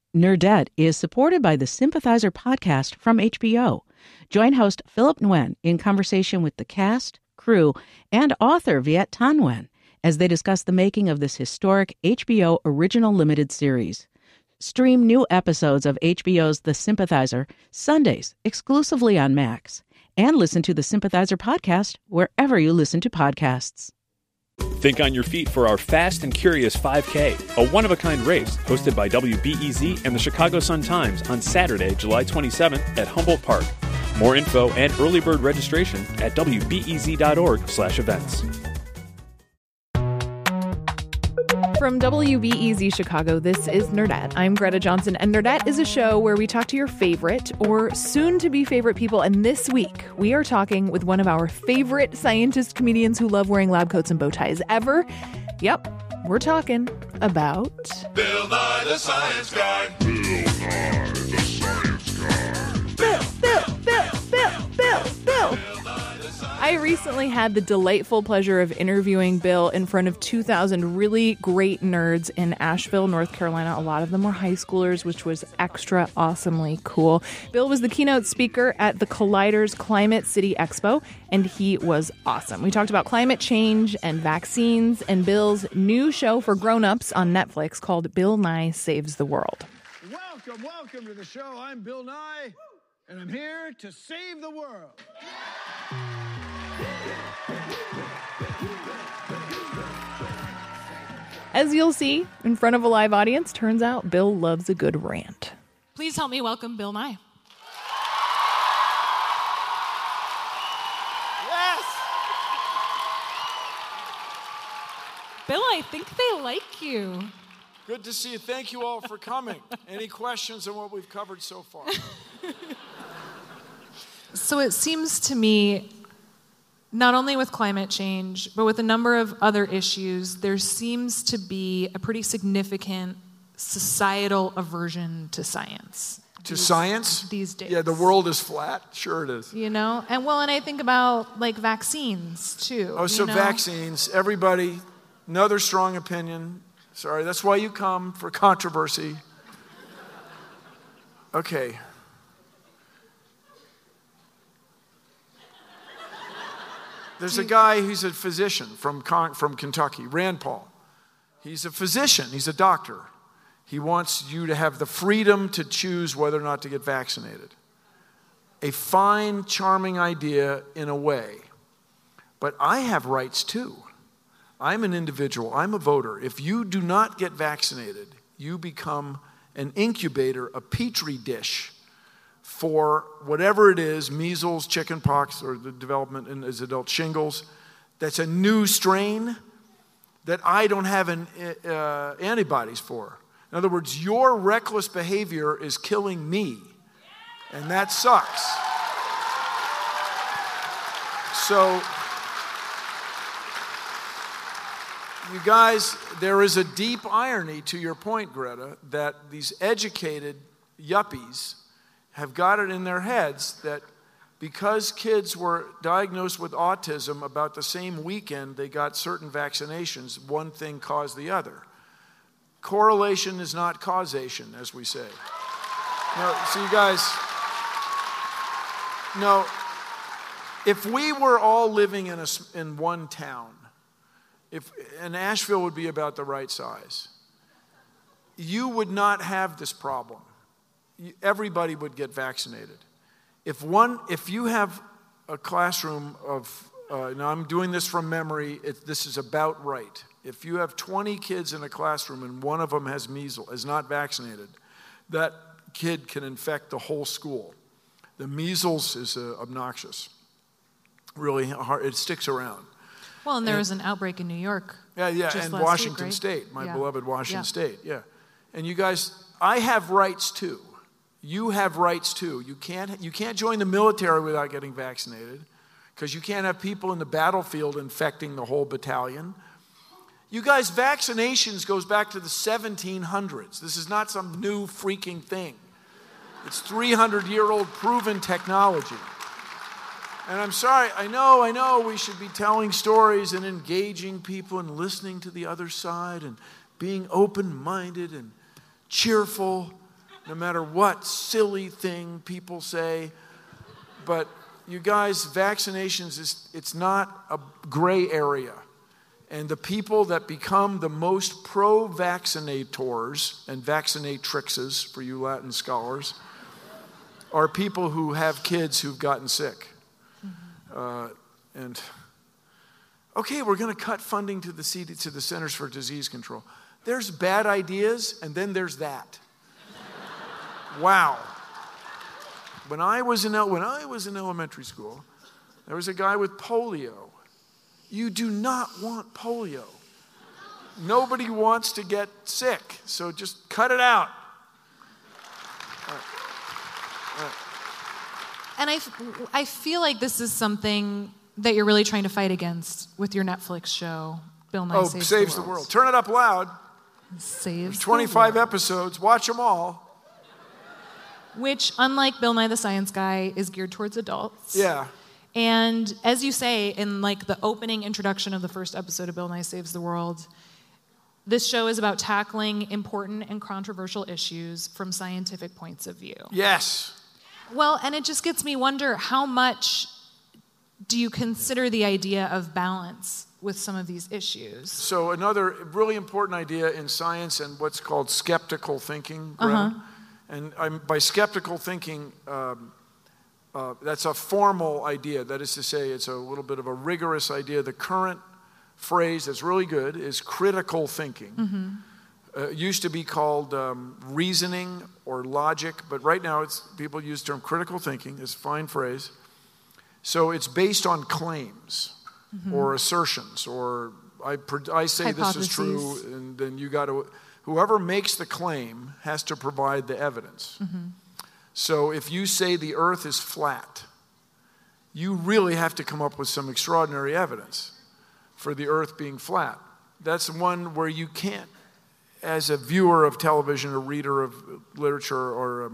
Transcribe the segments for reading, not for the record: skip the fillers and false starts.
Nerdette is supported by the Sympathizer podcast from HBO. Join host Philip Nguyen in conversation with the cast, crew, and author Viet Thanh Nguyen as they discuss the making of this historic HBO original limited series. Stream new episodes of HBO's The Sympathizer Sundays exclusively on Max, and listen to the Sympathizer podcast wherever you listen to podcasts. Think on your feet for our Fast and Curious 5K, a one-of-a-kind race hosted by WBEZ and the Chicago Sun-Times on Saturday, July 27th at Humboldt Park. More info and early bird registration at wbez.org/events. From WBEZ Chicago, this is Nerdette. I'm Greta Johnson, and Nerdette is a show where we talk to your favorite or soon-to-be favorite people. And this week, we are talking with one of our favorite scientist comedians who love wearing lab coats and bow ties ever. Yep, we're talking about... Bill Nye the Science Guy. Bill Nye the Science Guy. Bill. I recently had the delightful pleasure of interviewing Bill in front of 2,000 really great nerds in Asheville, North Carolina. A lot of them were high schoolers, which was extra awesomely cool. Bill was the keynote speaker at the Collider's Climate City Expo, and he was awesome. We talked about climate change and vaccines and Bill's new show for grown-ups on Netflix called Bill Nye Saves the World. Welcome to the show. I'm Bill Nye, and I'm here to save the world. As you'll see, in front of a live audience, turns out Bill loves a good rant. Please help me welcome Bill Nye. Yes! Bill, I think they like you. Good to see you. Thank you all for coming. Any questions on what we've covered so far? So it seems to me, not only with climate change, but with a number of other issues, there seems to be a pretty significant societal aversion to science. To science? These days. Yeah, the world is flat. Sure it is. You know? And I think about, like, vaccines, too. Oh, so vaccines. Everybody, another strong opinion. Sorry, that's why you come, for controversy. Okay. There's a guy, he's a physician from Kentucky, Rand Paul. He's a physician, he's a doctor. He wants you to have the freedom to choose whether or not to get vaccinated. A fine, charming idea in a way. But I have rights too. I'm an individual, I'm a voter. If you do not get vaccinated, you become an incubator, a petri dish for whatever it is, measles, chickenpox, or the development in as adult shingles. That's a new strain that I don't have antibodies for. In other words, your reckless behavior is killing me, and that sucks. So, you guys, there is a deep irony to your point, Greta, that these educated yuppies have got it in their heads that because kids were diagnosed with autism about the same weekend they got certain vaccinations, one thing caused the other. Correlation is not causation, as we say. No, so you guys, no, if we were all living in one town, and Asheville would be about the right size, you would not have this problem. Everybody would get vaccinated. If you have a classroom of, now I'm doing this from memory, this is about right. If you have 20 kids in a classroom and one of them has measles, is not vaccinated, that kid can infect the whole school. The measles is obnoxious. Really hard, it sticks around. Well, and there was an outbreak in New York. Yeah, and Washington State, my beloved Washington State, yeah. And you guys, I have rights too. You have rights too. You can't join the military without getting vaccinated because you can't have people in the battlefield infecting the whole battalion. You guys, vaccinations goes back to the 1700s. This is not some new freaking thing. It's 300-year-old proven technology. And I'm sorry, I know we should be telling stories and engaging people and listening to the other side and being open-minded and cheerful. no matter what silly thing people say. But you guys, vaccinations, it's not a gray area. And the people that become the most pro-vaccinators and vaccinatrixes, for you Latin scholars, are people who have kids who've gotten sick. And okay, we're going to cut funding to the Centers for Disease Control. There's bad ideas, and then there's that. Wow. When I was in elementary school, there was a guy with polio. You do not want polio. Nobody wants to get sick, so just cut it out. And I feel like this is something that you're really trying to fight against with your Netflix show, Bill Nye Saves the World. Turn it up loud. Saves There's 25 episodes. Watch them all. Which, unlike Bill Nye the Science Guy, is geared towards adults. Yeah. And as you say, in like the opening introduction of the first episode of Bill Nye Saves the World, this show is about tackling important and controversial issues from scientific points of view. Yes. Well, and it just gets me wonder, how much do you consider the idea of balance with some of these issues? So another really important idea in science and what's called skeptical thinking, Greta. And by skeptical thinking, that's a formal idea. That is to say, it's a little bit of a rigorous idea. The current phrase that's really good is critical thinking. It used to be called reasoning or logic, but right now people use the term critical thinking. It's a fine phrase. So it's based on claims or assertions, or I say this is true, and then you got to, whoever makes the claim has to provide the evidence. So if you say the earth is flat, you really have to come up with some extraordinary evidence for the earth being flat. That's one where you can't, as a viewer of television, a reader of literature, or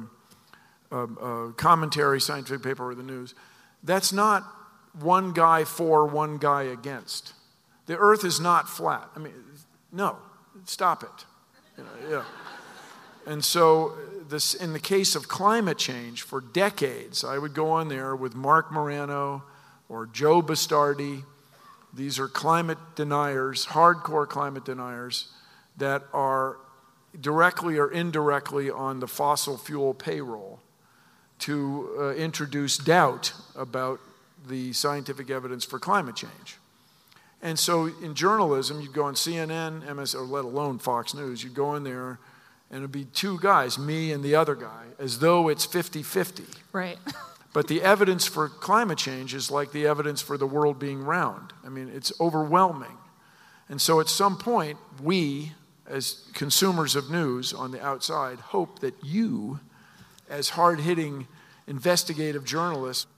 commentary, scientific paper, or the news, that's not one guy for, one guy against. The earth is not flat. I mean, no, stop it. Yeah. And so in the case of climate change, for decades, I would go on there with Mark Morano or Joe Bastardi. These are climate deniers, hardcore climate deniers, that are directly or indirectly on the fossil fuel payroll to introduce doubt about the scientific evidence for climate change. And so in journalism, you'd go on CNN, MS, or let alone Fox News, you'd go in there and it'd be two guys, me and the other guy, as though it's 50-50. Right. But the evidence for climate change is like the evidence for the world being round. I mean, it's overwhelming. And so at some point, we, as consumers of news on the outside, hope that you, as hard-hitting investigative journalists,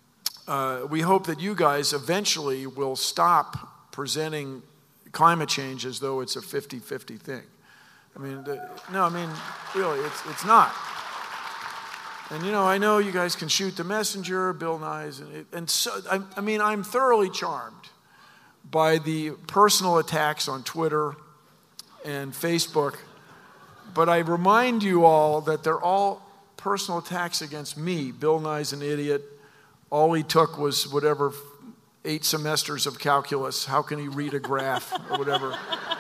we hope that you guys eventually will stop presenting climate change as though it's a 50-50 thing. I mean, really, it's not. And, I know you guys can shoot the messenger, Bill Nye's, and so, I'm thoroughly charmed by the personal attacks on Twitter and Facebook, but I remind you all that they're all personal attacks against me. Bill Nye's an idiot. All he took was whatever 8 semesters of calculus. How can he read a graph or whatever?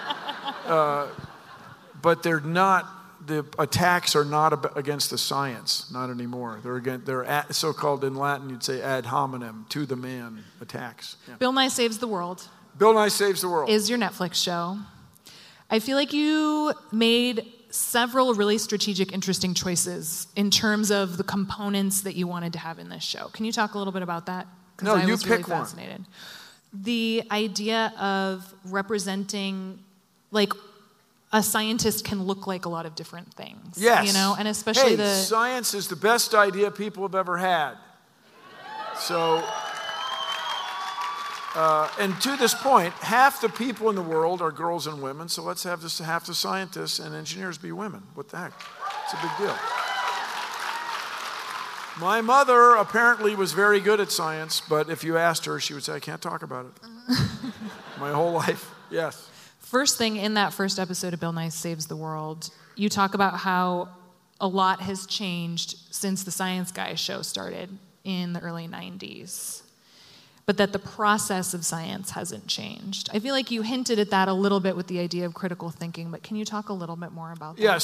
But the attacks are not against the science, not anymore. They're so-called, in Latin, you'd say ad hominem, to the man attacks. Yeah. Bill Nye Saves the World. Bill Nye Saves the World is your Netflix show. I feel like you made several really strategic, interesting choices in terms of the components that you wanted to have in this show. Can you talk a little bit about that? No, I you was pick really one. Fascinated. The idea of representing, like, a scientist can look like a lot of different things. Yes. And especially science is the best idea people have ever had. So, and to this point, half the people in the world are girls and women, so let's have half the scientists and engineers be women. What the heck? It's a big deal. My mother apparently was very good at science, but if you asked her, she would say, I can't talk about it. My whole life, yes. First thing in that first episode of Bill Nye Saves the World, you talk about how a lot has changed since the Science Guy show started in the early 90s, but that the process of science hasn't changed. I feel like you hinted at that a little bit with the idea of critical thinking, but can you talk a little bit more about that? Yeah,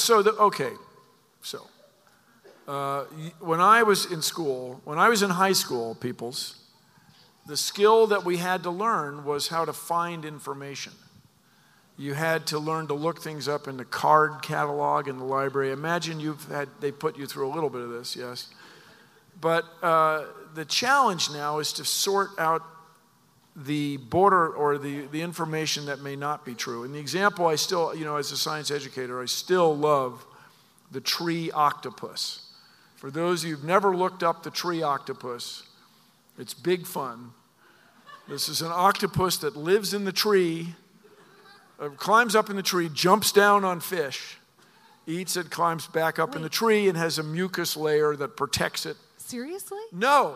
when I was in school, when I was in high school, peoples, the skill that we had to learn was how to find information. You had to learn to look things up in the card catalog in the library. Imagine they put you through a little bit of this, yes. But the challenge now is to sort out the border or the information that may not be true. And the example I still, as a science educator, I still love the tree octopus. For those of you who've never looked up the tree octopus, it's big fun. This is an octopus that lives in the tree, climbs up in the tree, jumps down on fish, eats it, climbs back up in the tree, and has a mucus layer that protects it. Seriously? No.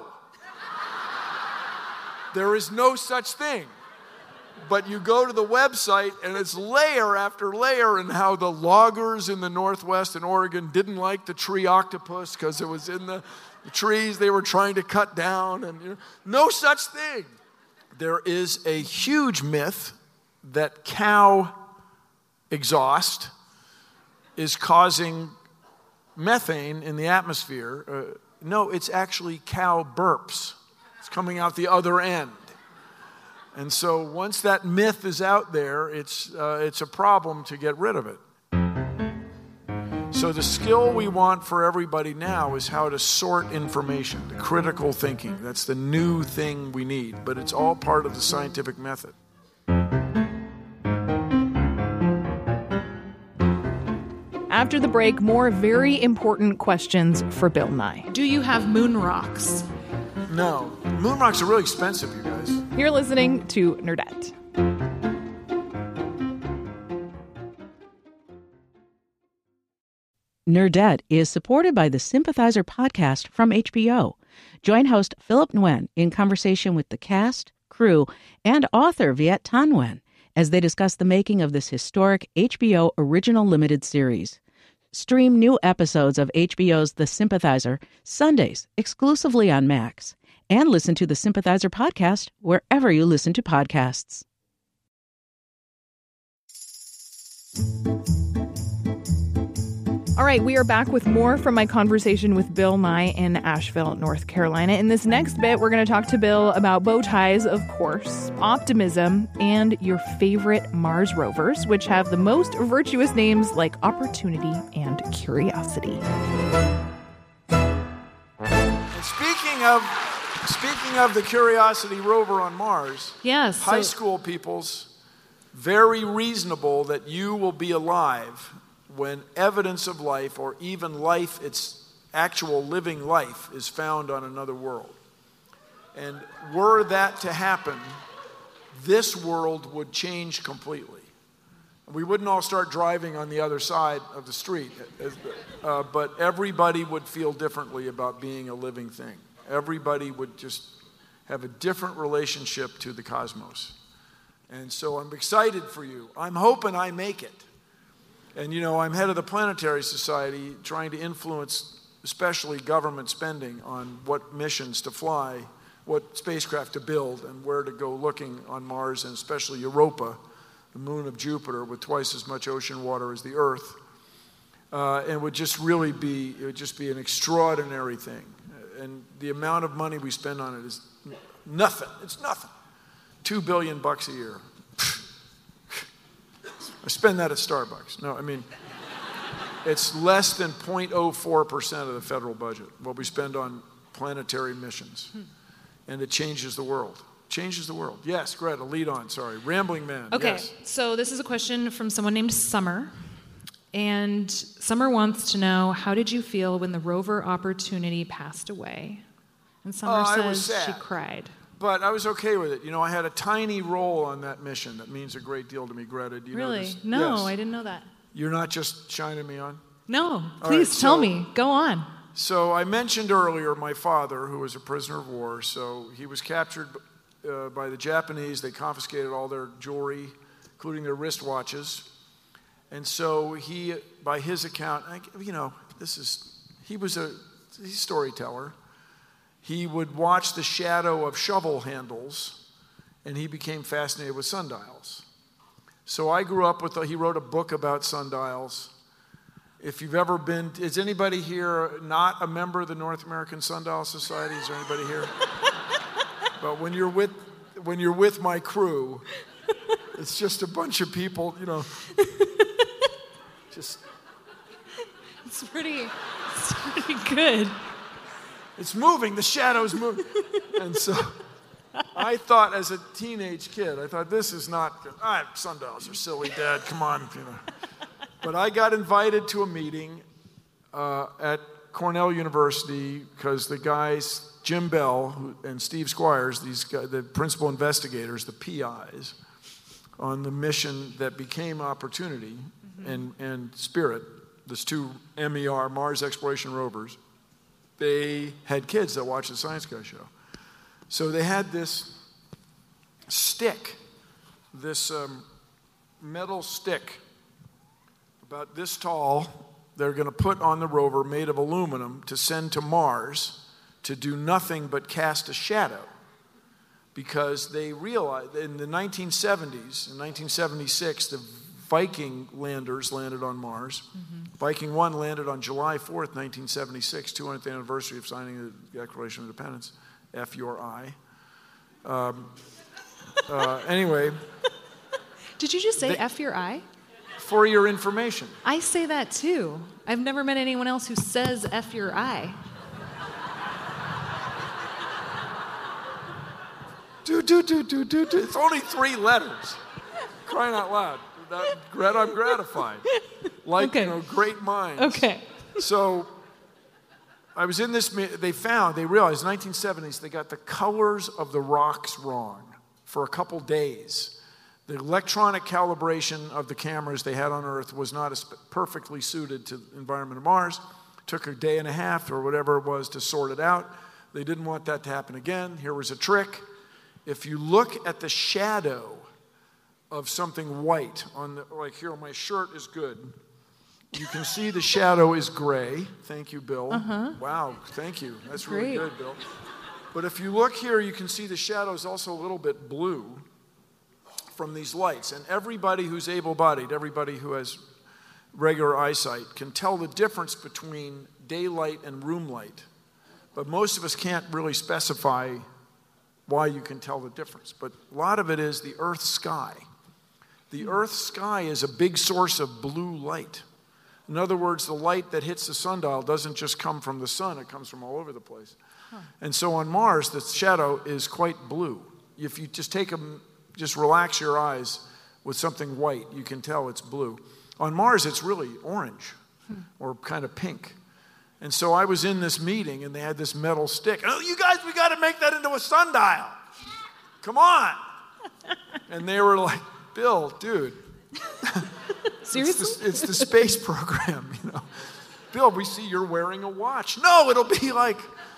There is no such thing. But you go to the website, and it's layer after layer, and how the loggers in the Northwest in Oregon didn't like the tree octopus because it was in the trees they were trying to cut down. And no such thing. There is a huge myth that cow exhaust is causing methane in the atmosphere. No, it's actually cow burps. It's coming out the other end. And so once that myth is out there, it's a problem to get rid of it. So the skill we want for everybody now is how to sort information, the critical thinking. That's the new thing we need, but it's all part of the scientific method. After the break, more very important questions for Bill Nye. Do you have moon rocks? No. Moon rocks are really expensive, you guys. You're listening to Nerdette. Nerdette is supported by the Sympathizer podcast from HBO. Join host Philip Nguyen in conversation with the cast, crew, and author Viet Thanh Nguyen as they discuss the making of this historic HBO original limited series. Stream new episodes of HBO's The Sympathizer Sundays exclusively on Max. And listen to the Sympathizer podcast wherever you listen to podcasts. All right, we are back with more from my conversation with Bill Nye in Asheville, North Carolina. In this next bit, we're going to talk to Bill about bow ties, of course, optimism, and your favorite Mars rovers, which have the most virtuous names like Opportunity and Curiosity. And speaking of the Curiosity rover on Mars, yes, high school peoples, very reasonable that you will be alive when evidence of life, or even life, its actual living life, is found on another world. And were that to happen, this world would change completely. We wouldn't all start driving on the other side of the street, but everybody would feel differently about being a living thing. Everybody would just have a different relationship to the cosmos. And so I'm excited for you. I'm hoping I make it. And I'm head of the Planetary Society, trying to influence especially government spending on what missions to fly, what spacecraft to build, and where to go looking on Mars, and especially Europa, the moon of Jupiter with twice as much ocean water as the Earth. And it would just be an extraordinary thing. And the amount of money we spend on it is nothing. It's nothing. $2 billion a year. I spend that at Starbucks. No, I mean, it's less than 0.04% of the federal budget, what we spend on planetary missions. And it changes the world. Changes the world. Yes, Greta, lead on. Sorry. Rambling man. Okay, yes. So this is a question from someone named Summer. And Summer wants to know, how did you feel when the rover Opportunity passed away? And Summer says she cried. But I was okay with it. I had a tiny role on that mission. That means a great deal to me, Greta. Do you know really? this? No, Yes. I didn't know that. You're not just shining me on? No, please tell me. Go on. So I mentioned earlier my father, who was a prisoner of war. So he was captured by the Japanese. They confiscated all their jewelry, including their wristwatches. And so he, by his account, he was a storyteller. He would watch the shadow of shovel handles, and he became fascinated with sundials. So I grew up with, he wrote a book about sundials. If you've ever been, is anybody here not a member of the North American Sundial Society? Is there anybody here? But when you're with my crew, it's just a bunch of people, just. It's pretty good. It's moving, the shadow's moving. And so I thought as a teenage kid, this is not good. Sundials are silly, Dad, come on. But I got invited to a meeting at Cornell University because the guys, Jim Bell and Steve Squires, these guys, the principal investigators, the PIs, on the mission that became Opportunity and Spirit, those two MER, Mars Exploration Rovers, they had kids that watched the Science Guy show. So they had this stick, this metal stick, about this tall, they're going to put on the rover made of aluminum to send to Mars to do nothing but cast a shadow. Because they realized in the 1970s, in 1976, the Viking landers landed on Mars. Viking 1 landed on July 4th, 1976, 200th anniversary of signing the Declaration of Independence. F your I. Anyway. Did you just say F your I? For your information. I say that too. I've never met anyone else who says F your I. It's only 3 letters. Crying out loud. I'm gratified. Great minds. Okay. So I was in this, they realized in the 1970s they got the colors of the rocks wrong for a couple days. The electronic calibration of the cameras they had on Earth was not perfectly suited to the environment of Mars. It took a day and a half or whatever it was to sort it out. They didn't want that to happen again. Here was a trick. If you look at the shadow of something white, like here, my shirt is good. You can see the shadow is gray. Thank you, Bill. Wow, thank you. That's really good, Bill. But if you look here, you can see the shadow is also a little bit blue from these lights. And everybody who's able-bodied, everybody who has regular eyesight, can tell the difference between daylight and room light. But most of us can't really specify why you can tell the difference. But a lot of it is the Earth's sky. The Earth's sky is a big source of blue light. In other words, the light that hits the sundial doesn't just come from the sun, it comes from all over the place. And so on Mars, the shadow is quite blue. If you just relax your eyes with something white, you can tell it's blue. On Mars, it's really orange or kind of pink. And so I was in this meeting, and they had this metal stick. Oh, you guys, we got to make that into a sundial. Come on. And they were like, Bill, dude. Seriously? It's the space program, Bill, we see you're wearing a watch. No, it'll be like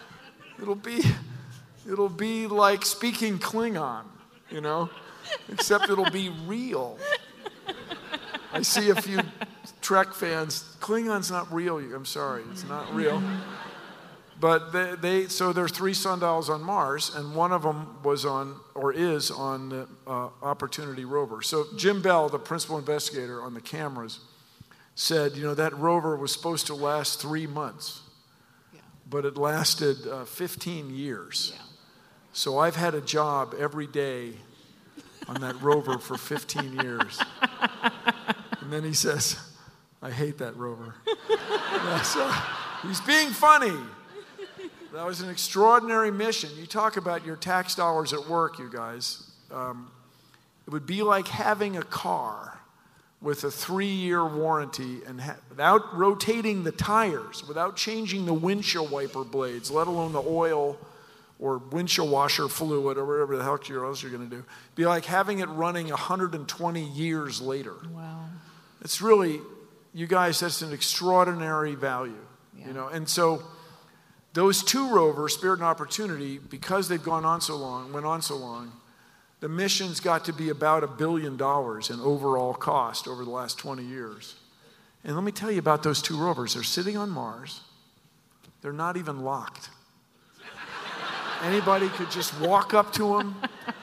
speaking Klingon, except it'll be real. I see a few Trek fans. Klingon's not real. I'm sorry, it's not real. But so there's 3 sundials on Mars, and one of them was on, or is on, the Opportunity rover. So Jim Bell, the principal investigator on the cameras, said, that rover was supposed to last 3 months, but it lasted 15 years. Yeah. So I've had a job every day on that rover for 15 years. And then he says, I hate that rover. So he's being funny. That was an extraordinary mission. You talk about your tax dollars at work, you guys. It would be like having a car with a 3-year warranty and without rotating the tires, without changing the windshield wiper blades, let alone the oil or windshield washer fluid or whatever the hell else you're going to do. It'd be like having it running 120 years later. Wow. It's really, you guys, that's an extraordinary value. And so those 2 rovers, Spirit and Opportunity, because they've went on so long, the mission's got to be about $1 billion in overall cost over the last 20 years. And let me tell you about those 2 rovers. They're sitting on Mars. They're not even locked. Anybody could just walk up to them.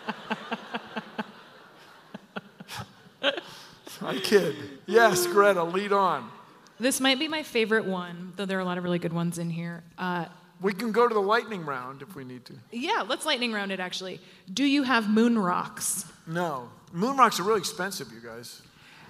I kid. Yes, Greta, lead on. This might be my favorite one, though there are a lot of really good ones in here. We can go to the lightning round if we need to. Yeah, let's lightning round it, actually. Do you have moon rocks? No. Moon rocks are really expensive, you guys.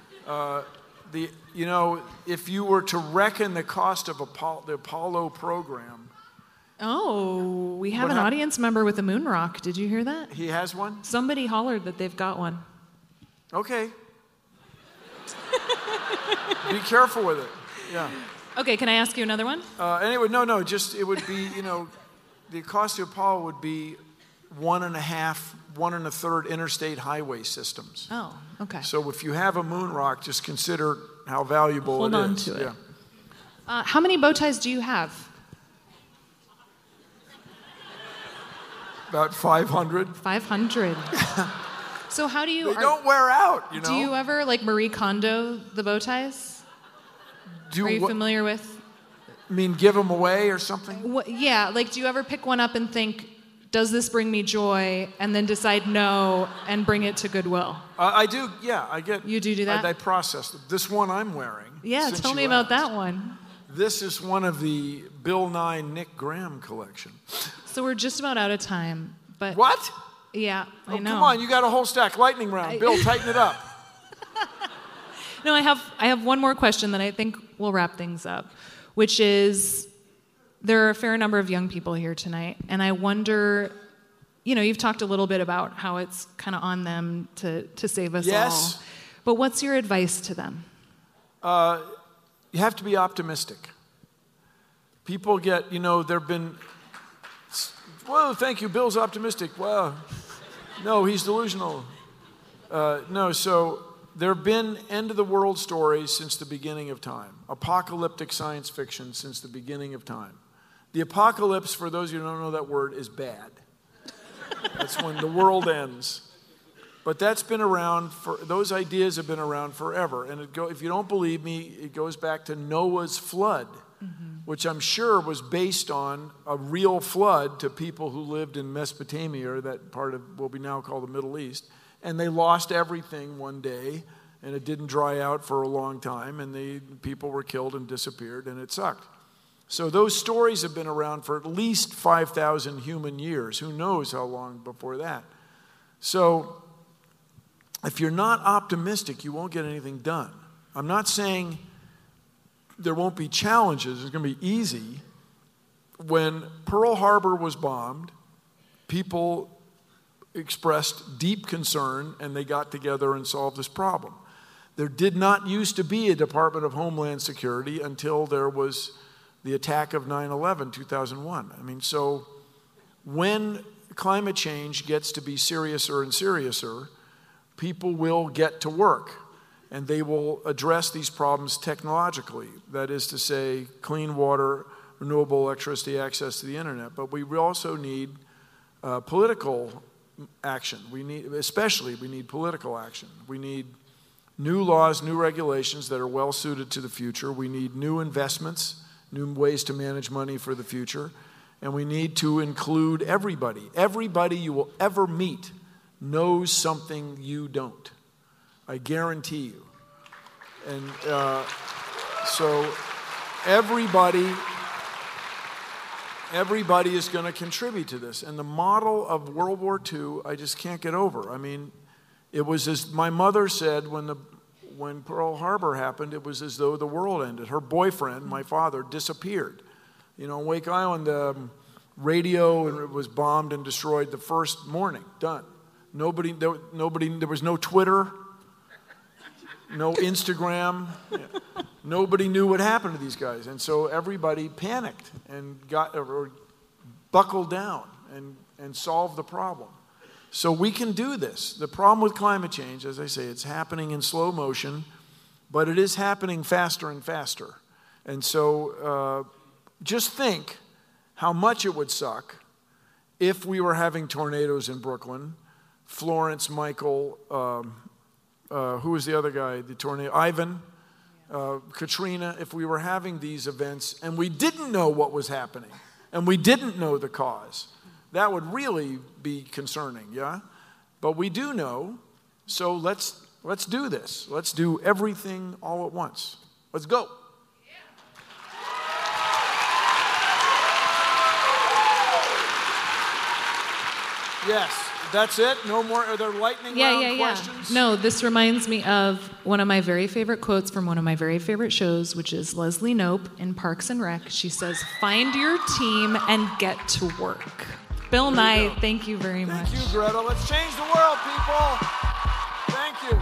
If you were to reckon the cost of the Apollo program. Oh, we have an audience member with a moon rock. Did you hear that? He has one? Somebody hollered that they've got one. Okay. Be careful with it. Yeah. Okay, can I ask you another one? Anyway, no, just it would be, the cost of Apollo would be 1.5, 1 1/3 interstate highway systems. Oh, okay. So if you have a moon rock, just consider how valuable Hold it is. on to it. Yeah. How many bow ties do you have? About 500. 500. So how do you... They don't wear out, Do you ever, like, Marie Kondo the bow ties? Are you familiar with... I mean, give them away or something? Yeah, like, do you ever pick one up and think, does this bring me joy? And then decide no and bring it to Goodwill? I do, yeah. I get. You do that? I process it. This one I'm wearing. Yeah, tell me about that one. This is one of the Bill Nye Nick Graham collection. So we're just about out of time. But what? Yeah, I know. Come on, you got a whole stack. Lightning round. Bill, tighten it up. No, I have one more question that I think will wrap things up, which is, there are a fair number of young people here tonight, and I wonder, you've talked a little bit about how it's kind of on them to save us all. But what's your advice to them? You have to be optimistic. People get, there've been, whoa, thank you, Bill's optimistic. Wow. No, he's delusional. So there have been end-of-the-world stories since the beginning of time. Apocalyptic science fiction since the beginning of time. The apocalypse, for those of you who don't know that word, is bad. That's when the world ends. But that's been around those ideas have been around forever. And if you don't believe me, it goes back to Noah's flood, which I'm sure was based on a real flood to people who lived in Mesopotamia, or that part of what we now call the Middle East. And they lost everything one day, and it didn't dry out for a long time, and the people were killed and disappeared, and it sucked. So those stories have been around for at least 5,000 human years. Who knows how long before that? So if you're not optimistic, you won't get anything done. I'm not saying there won't be challenges. It's going to be easy. When Pearl Harbor was bombed, people expressed deep concern, and they got together and solved this problem. There did not used to be a Department of Homeland Security until there was the attack of 9/11, 2001. I mean, so when climate change gets to be seriouser and seriouser, people will get to work, and they will address these problems technologically. That is to say, clean water, renewable electricity, access to the internet. But we also need political action. We need political action. We need new laws, new regulations that are well suited to the future. We need new investments, new ways to manage money for the future. And we need to include everybody. Everybody you will ever meet knows something you don't. I guarantee you. And so everybody is going to contribute to this. And the model of World War II, I just can't get over. I mean, it was as my mother said when Pearl Harbor happened, it was as though the world ended. Her boyfriend, my father, disappeared. On Wake Island, radio was bombed and destroyed the first morning. Done. There was no Twitter, no Instagram. Nobody knew what happened to these guys. And so everybody panicked and buckled down and solved the problem. So we can do this. The problem with climate change, as I say, it's happening in slow motion, but it is happening faster and faster. And so just think how much it would suck if we were having tornadoes in Brooklyn. Florence, Michael, who was the other guy, the tornado? Ivan. Katrina, if we were having these events and we didn't know what was happening and we didn't know the cause, that would really be concerning, yeah? But we do know, so let's do this. Let's do everything all at once. Let's go. Yes, that's it. No more. Are there lightning round questions? No, this reminds me of one of my very favorite quotes from one of my very favorite shows, which is Leslie Knope in Parks and Rec. She says, "Find your team and get to work." Bill Nye, thank you very much. Thank you, Greta. Let's change the world, people. Thank you.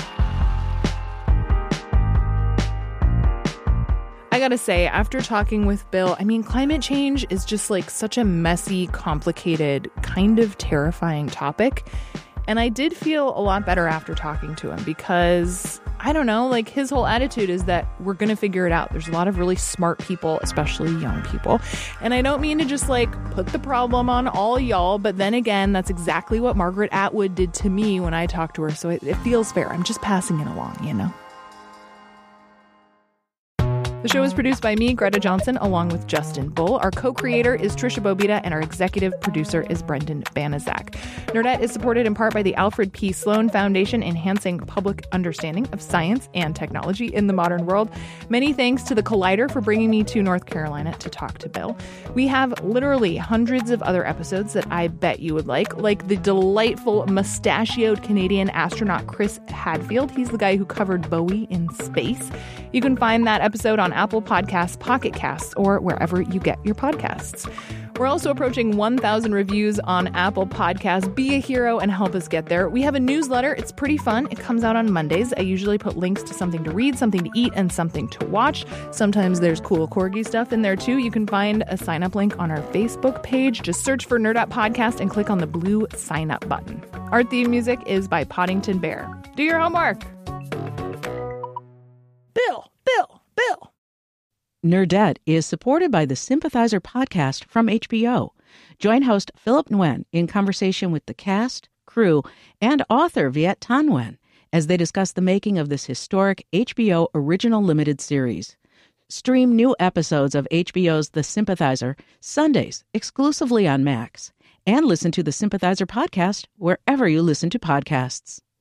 I gotta say, after talking with Bill, I mean, climate change is just like such a messy, complicated, kind of terrifying topic. And I did feel a lot better after talking to him because, I don't know, like his whole attitude is that we're gonna figure it out. There's a lot of really smart people, especially young people. And I don't mean to just like put the problem on all y'all, but then again, that's exactly what Margaret Atwood did to me when I talked to her. So it feels fair. I'm just passing it along, you know? The show is produced by me, Greta Johnson, along with Justin Bull. Our co-creator is Trisha Bobita, and our executive producer is Brendan Banaszak. Nerdette is supported in part by the Alfred P. Sloan Foundation, enhancing public understanding of science and technology in the modern world. Many thanks to the Collider for bringing me to North Carolina to talk to Bill. We have literally hundreds of other episodes that I bet you would like the delightful mustachioed Canadian astronaut Chris Hadfield. He's the guy who covered Bowie in space. You can find that episode on Apple Podcasts, Pocket Casts, or wherever you get your podcasts. We're also approaching 1,000 reviews on Apple Podcasts. Be a hero and help us get there. We have a newsletter. It's pretty fun. It comes out on Mondays. I usually put links to something to read, something to eat, and something to watch. Sometimes there's cool corgi stuff in there too. You can find a sign-up link on our Facebook page. Just search for Nerd Up Podcast and click on the blue sign-up button. Our theme music is by Poddington Bear. Do your homework. Bill. Nerdette is supported by the Sympathizer podcast from HBO. Join host Philip Nguyen in conversation with the cast, crew, and author Viet Thanh Nguyen as they discuss the making of this historic HBO original limited series. Stream new episodes of HBO's The Sympathizer Sundays exclusively on Max, and listen to the Sympathizer podcast wherever you listen to podcasts.